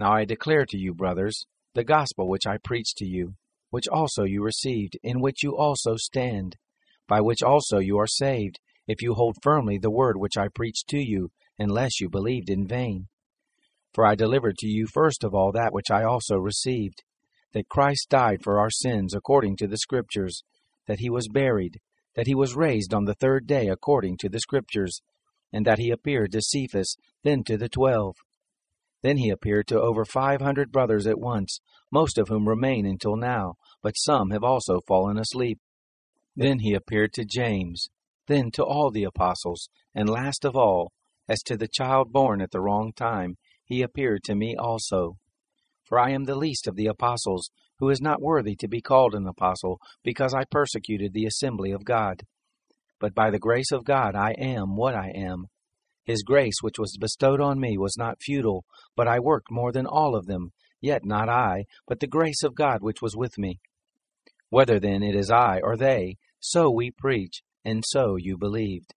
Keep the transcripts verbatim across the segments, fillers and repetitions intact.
Now I declare to you, brothers, the gospel which I preached to you, which also you received, in which you also stand, by which also you are saved, if you hold firmly the word which I preached to you, unless you believed in vain. For I delivered to you first of all that which I also received, that Christ died for our sins according to the Scriptures, that he was buried, that he was raised on the third day according to the Scriptures, and that he appeared to Cephas, then to the twelve. Then he appeared to over five hundred brothers at once, most of whom remain until now, but some have also fallen asleep. Then he appeared to James, then to all the apostles, and last of all, as to the child born at the wrong time, he appeared to me also. For I am the least of the apostles, who is not worthy to be called an apostle, because I persecuted the assembly of God. But by the grace of God I am what I am. His grace which was bestowed on me was not futile, but I worked more than all of them, yet not I, but the grace of God which was with me. Whether then it is I or they, so we preach, and so you believed.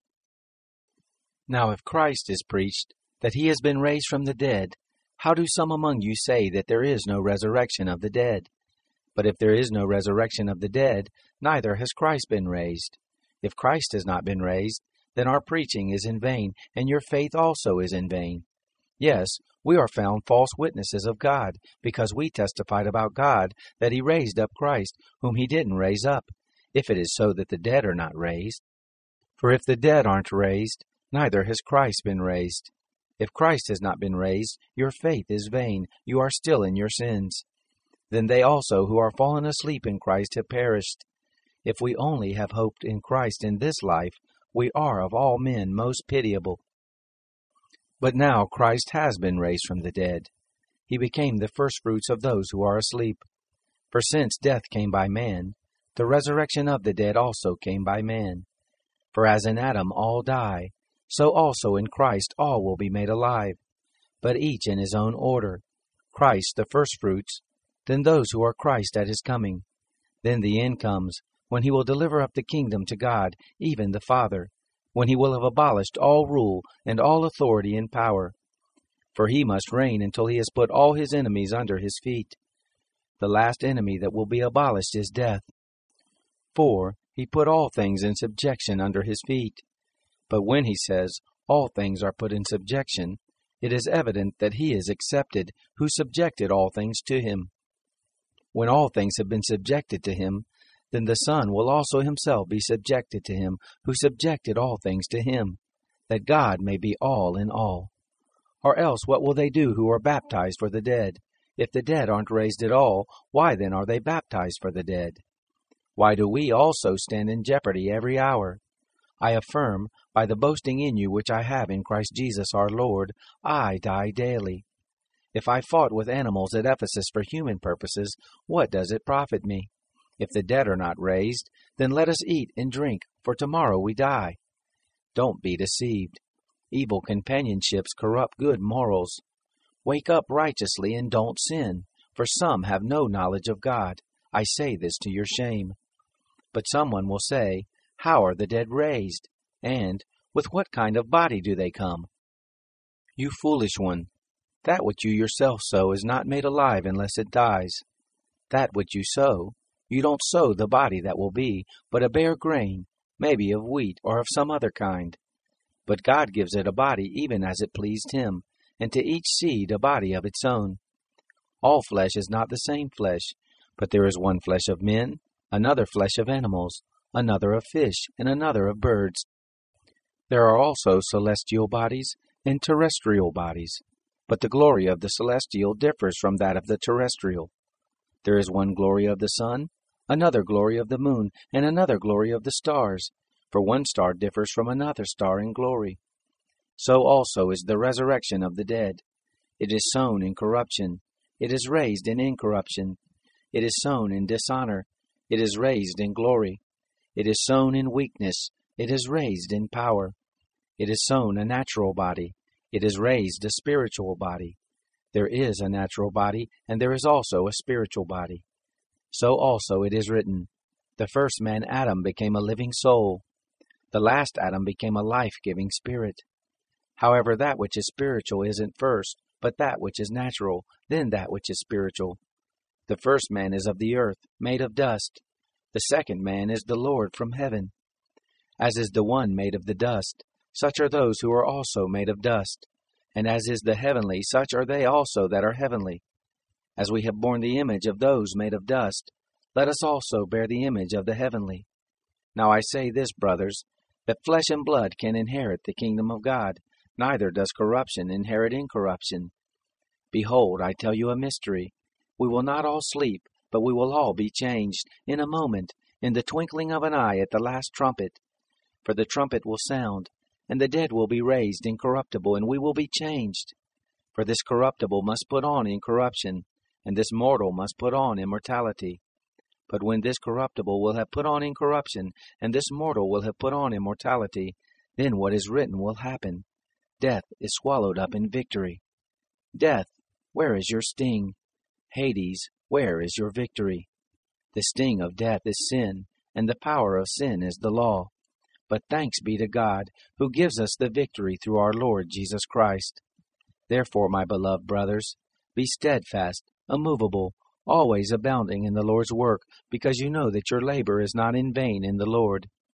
Now if Christ is preached, that he has been raised from the dead, how do some among you say that there is no resurrection of the dead? But if there is no resurrection of the dead, neither has Christ been raised. If Christ has not been raised, then our preaching is in vain, and your faith also is in vain. Yes, we are found false witnesses of God, because we testified about God that he raised up Christ, whom he didn't raise up, if it is so that the dead are not raised. For if the dead aren't raised, neither has Christ been raised. If Christ has not been raised, your faith is vain, you are still in your sins. Then they also who are fallen asleep in Christ have perished. If we only have hoped in Christ in this life, we are of all men most pitiable. But now Christ has been raised from the dead. He became the firstfruits of those who are asleep. For since death came by man, the resurrection of the dead also came by man. For as in Adam all die, so also in Christ all will be made alive, but each in his own order. Christ the firstfruits, then those who are Christ at his coming. Then the end comes, when he will deliver up the kingdom to God, even the Father, when he will have abolished all rule and all authority and power. For he must reign until he has put all his enemies under his feet. The last enemy that will be abolished is death. For he put all things in subjection under his feet. But when he says, all things are put in subjection, it is evident that he is accepted who subjected all things to him. When all things have been subjected to him, then the Son will also himself be subjected to him who subjected all things to him, that God may be all in all. Or else what will they do who are baptized for the dead? If the dead aren't raised at all, why then are they baptized for the dead? Why do we also stand in jeopardy every hour? I affirm, by the boasting in you which I have in Christ Jesus our Lord, I die daily. If I fought with animals at Ephesus for human purposes, what does it profit me? If the dead are not raised, then let us eat and drink, for tomorrow we die. Don't be deceived. Evil companionships corrupt good morals. Wake up righteously and don't sin, for some have no knowledge of God. I say this to your shame. But someone will say, how are the dead raised? And, with what kind of body do they come? You foolish one, that which you yourself sow is not made alive unless it dies. That which you sow, you don't sow the body that will be, but a bare grain, maybe of wheat or of some other kind. But God gives it a body even as it pleased him, and to each seed a body of its own. All flesh is not the same flesh, but there is one flesh of men, another flesh of animals, another of fish, and another of birds. There are also celestial bodies and terrestrial bodies, but the glory of the celestial differs from that of the terrestrial. There is one glory of the sun, another glory of the moon, and another glory of the stars, for one star differs from another star in glory. So also is the resurrection of the dead. It is sown in corruption, it is raised in incorruption. It is sown in dishonor, it is raised in glory. It is sown in weakness, it is raised in power. It is sown a natural body, it is raised a spiritual body. There is a natural body, and there is also a spiritual body. So also it is written, the first man Adam became a living soul. The last Adam became a life-giving spirit. However, that which is spiritual isn't first, but that which is natural, then that which is spiritual. The first man is of the earth, made of dust. The second man is the Lord from heaven. As is the one made of the dust, such are those who are also made of dust. And as is the heavenly, such are they also that are heavenly. As we have borne the image of those made of dust, let us also bear the image of the heavenly. Now I say this, brothers, that flesh and blood can inherit the kingdom of God, neither does corruption inherit incorruption. Behold, I tell you a mystery. We will not all sleep, but we will all be changed, in a moment, in the twinkling of an eye at the last trumpet. For the trumpet will sound, and the dead will be raised incorruptible, and we will be changed. For this corruptible must put on incorruption, and this mortal must put on immortality. But when this corruptible will have put on incorruption, and this mortal will have put on immortality, then what is written will happen. Death is swallowed up in victory. Death, where is your sting? Hades, where is your victory? The sting of death is sin, and the power of sin is the law. But thanks be to God, who gives us the victory through our Lord Jesus Christ. Therefore, my beloved brothers, be steadfast, immovable, always abounding in the Lord's work, because you know that your labor is not in vain in the Lord.